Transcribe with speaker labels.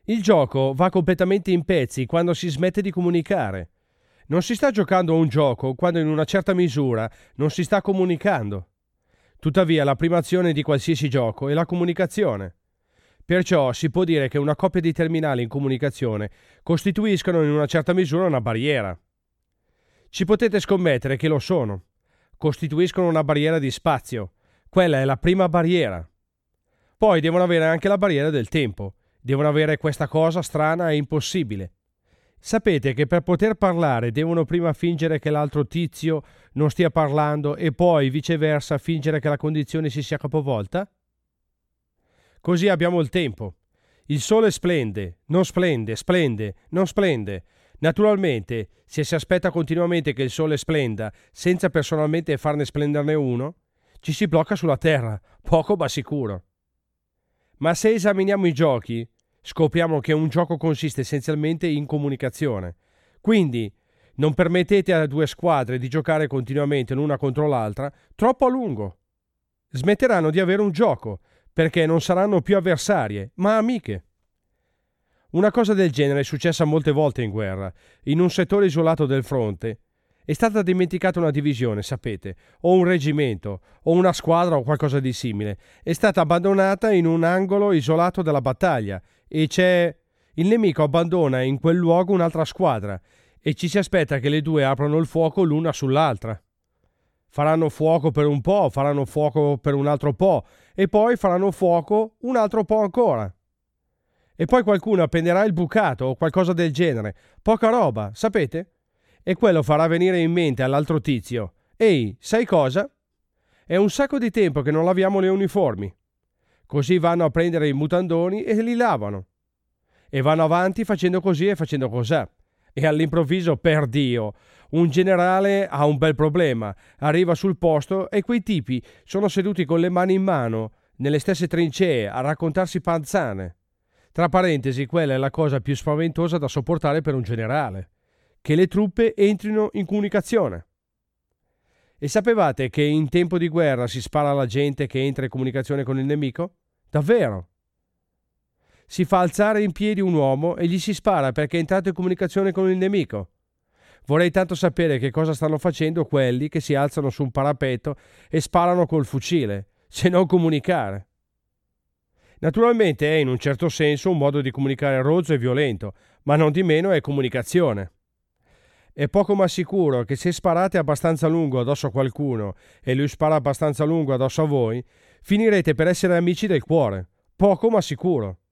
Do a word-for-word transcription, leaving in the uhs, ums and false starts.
Speaker 1: Il gioco va completamente in pezzi quando si smette di comunicare. Non si sta giocando a un gioco quando in una certa misura non si sta comunicando. Tuttavia la prima azione di qualsiasi gioco è la comunicazione. Perciò si può dire che una coppia di terminali in comunicazione costituiscono in una certa misura una barriera. Ci potete scommettere che lo sono. Costituiscono una barriera di spazio. Quella è la prima barriera. Poi devono avere anche la barriera del tempo. Devono avere questa cosa strana e impossibile. Sapete che per poter parlare devono prima fingere che l'altro tizio non stia parlando e poi viceversa fingere che la condizione si sia capovolta? Così abbiamo il tempo. Il sole splende, non splende, splende, non splende. Naturalmente, se si aspetta continuamente che il sole splenda senza personalmente farne splenderne uno, ci si blocca sulla terra, poco ma sicuro. Ma se esaminiamo i giochi, scopriamo che un gioco consiste essenzialmente in comunicazione. Quindi non permettete a due squadre di giocare continuamente l'una contro l'altra troppo a lungo. Smetteranno di avere un gioco, perché non saranno più avversarie, ma amiche. Una cosa del genere è successa molte volte in guerra, in un settore isolato del fronte. È stata dimenticata una divisione, sapete, o un reggimento, o una squadra o qualcosa di simile. È stata abbandonata in un angolo isolato della battaglia e c'è... Il nemico abbandona in quel luogo un'altra squadra e ci si aspetta che le due aprano il fuoco l'una sull'altra. Faranno fuoco per un po', faranno fuoco per un altro po' e poi faranno fuoco un altro po' ancora. E poi qualcuno appenderà il bucato o qualcosa del genere. Poca roba, sapete? E quello farà venire in mente all'altro tizio: ehi, sai cosa? È un sacco di tempo che non laviamo le uniformi. Così vanno a prendere i mutandoni e li lavano. E vanno avanti facendo così e facendo cos'è. E all'improvviso, per Dio, un generale ha un bel problema. Arriva sul posto e quei tipi sono seduti con le mani in mano, nelle stesse trincee, a raccontarsi panzane. Tra parentesi, quella è la cosa più spaventosa da sopportare per un generale. Che le truppe entrino in comunicazione. E sapevate che in tempo di guerra si spara alla gente che entra in comunicazione con il nemico? Davvero? Si fa alzare in piedi un uomo e gli si spara perché è entrato in comunicazione con il nemico. Vorrei tanto sapere che cosa stanno facendo quelli che si alzano su un parapetto e sparano col fucile, se non comunicare. Naturalmente è in un certo senso un modo di comunicare rozzo e violento, ma non di meno è comunicazione. È poco ma sicuro che se sparate abbastanza lungo addosso a qualcuno e lui spara abbastanza lungo addosso a voi, finirete per essere amici del cuore. Poco ma sicuro.